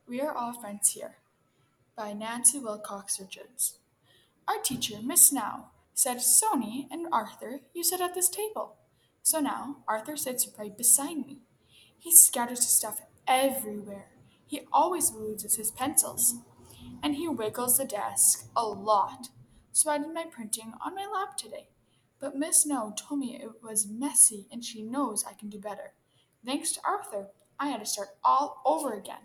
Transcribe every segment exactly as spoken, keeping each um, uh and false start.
We Are All Friends Here by Nancy Wilcox Richards. Our teacher, Miss Now, said, Sony and Arthur, you sit at this table. So now Arthur sits right beside me. He scatters his stuff everywhere. He always loses his pencils. And he wiggles the desk a lot. So I did my printing on my lap today. But Miss No told me it was messy and she knows I can do better. Thanks to Arthur, I had to start all over again.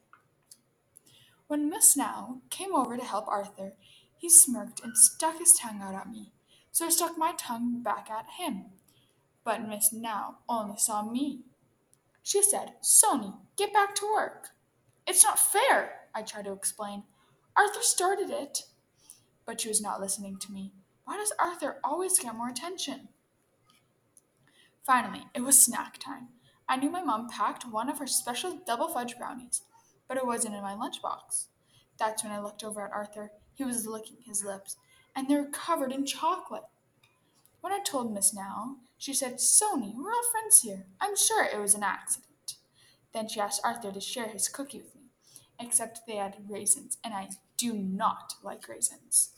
When Miss Now came over to help Arthur, he smirked and stuck his tongue out at me. So I stuck my tongue back at him. But Miss Now only saw me. She said, Sony, get back to work. It's not fair, I tried to explain. Arthur started it. But she was not listening to me. Why does Arthur always get more attention? Finally, it was snack time. I knew my mom packed one of her special double fudge brownies, but it wasn't in my lunchbox. That's when I looked over at Arthur. He was licking his lips, and they were covered in chocolate. When I told Miss Now, she said, Sony, we're all friends here. I'm sure it was an accident. Then she asked Arthur to share his cookie with me, except they had raisins, and I do not like raisins.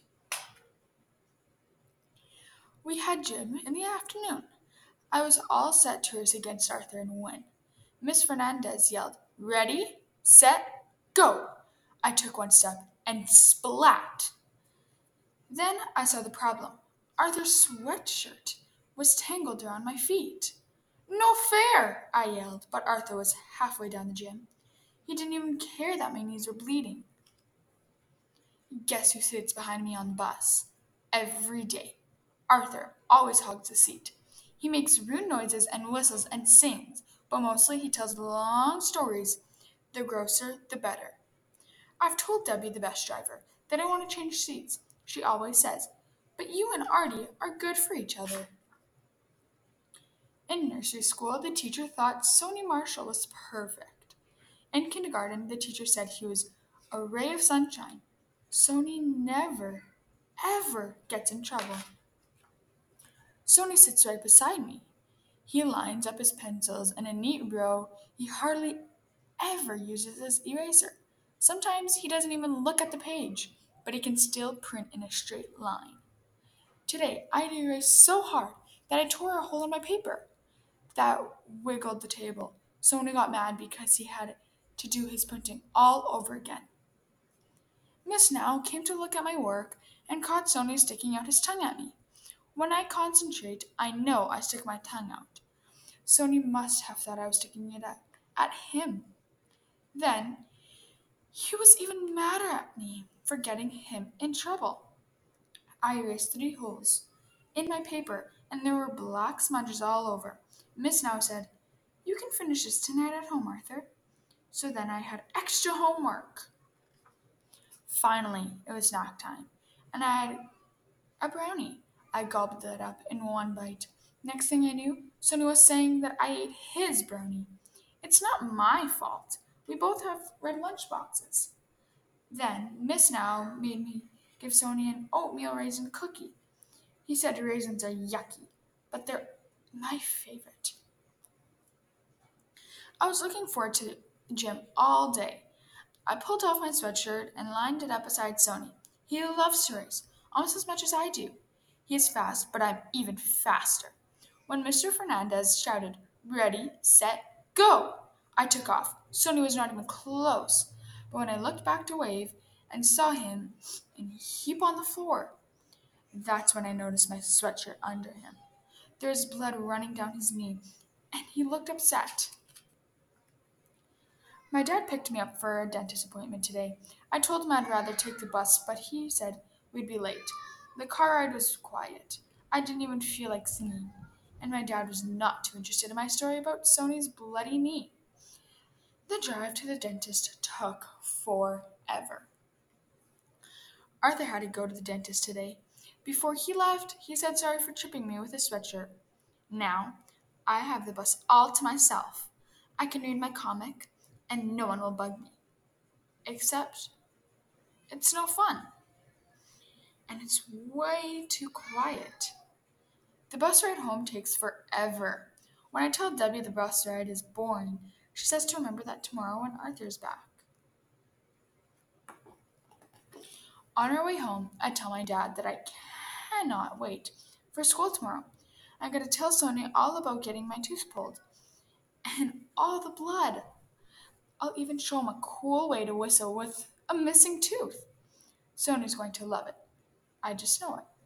We had gym in the afternoon. I was all set to race against Arthur and win. Miss Fernandez yelled, Ready, set, go! I took one step and splat. Then I saw the problem. Arthur's sweatshirt was tangled around my feet. No fair, I yelled, but Arthur was halfway down the gym. He didn't even care that my knees were bleeding. Guess who sits behind me on the bus? Every day. Arthur always hogs the seat. He makes rude noises and whistles and sings, but mostly he tells long stories. The grosser, the better. I've told Debbie, the bus driver, that I want to change seats. She always says, but you and Artie are good for each other. In nursery school, the teacher thought Sony Marshall was perfect. In kindergarten, the teacher said he was a ray of sunshine. Sony never, ever gets in trouble. Sony sits right beside me. He lines up his pencils in a neat row. He hardly ever uses his eraser. Sometimes he doesn't even look at the page, but he can still print in a straight line. Today, I had to erase so hard that I tore a hole in my paper. That wiggled the table. Sony got mad because he had to do his printing all over again. Miss Now came to look at my work and caught Sony sticking out his tongue at me. When I concentrate, I know I stick my tongue out. Sony must have thought I was sticking it at, at him. Then, he was even madder at me for getting him in trouble. I erased three holes in my paper, and there were black smudges all over. Miss Now said, You can finish this tonight at home, Arthur. So then I had extra homework. Finally, it was snack time, and I had a brownie. I gobbled it up in one bite. Next thing I knew, Sony was saying that I ate his brownie. It's not my fault. We both have red lunch boxes. Then Miss Now made me give Sony an oatmeal raisin cookie. He said raisins are yucky, but they're my favorite. I was looking forward to the gym all day. I pulled off my sweatshirt and lined it up beside Sony. He loves to race, almost as much as I do. He is fast, but I'm even faster. When Mister Fernandez shouted, Ready, set, go! I took off. Sony was not even close. But when I looked back to wave and saw him in a heap on the floor, that's when I noticed my sweatshirt under him. There was blood running down his knee, and he looked upset. My dad picked me up for a dentist appointment today. I told him I'd rather take the bus, but he said we'd be late. The car ride was quiet. I didn't even feel like singing. And my dad was not too interested in my story about Sony's bloody knee. The drive to the dentist took forever. Arthur had to go to the dentist today. Before he left, he said sorry for tripping me with his sweatshirt. Now, I have the bus all to myself. I can read my comic, and no one will bug me. Except, it's no fun. And it's way too quiet. The bus ride home takes forever. When I tell Debbie the bus ride is boring, she says to remember that tomorrow when Arthur's back. On our way home, I tell my dad that I cannot wait for school tomorrow. I'm going to tell Sonia all about getting my tooth pulled and all the blood. I'll even show him a cool way to whistle with a missing tooth. Sonia's going to love it. I just know it.